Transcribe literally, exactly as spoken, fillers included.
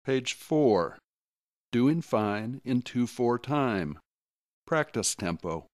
Page four. Doing fine in two four time. Practice tempo.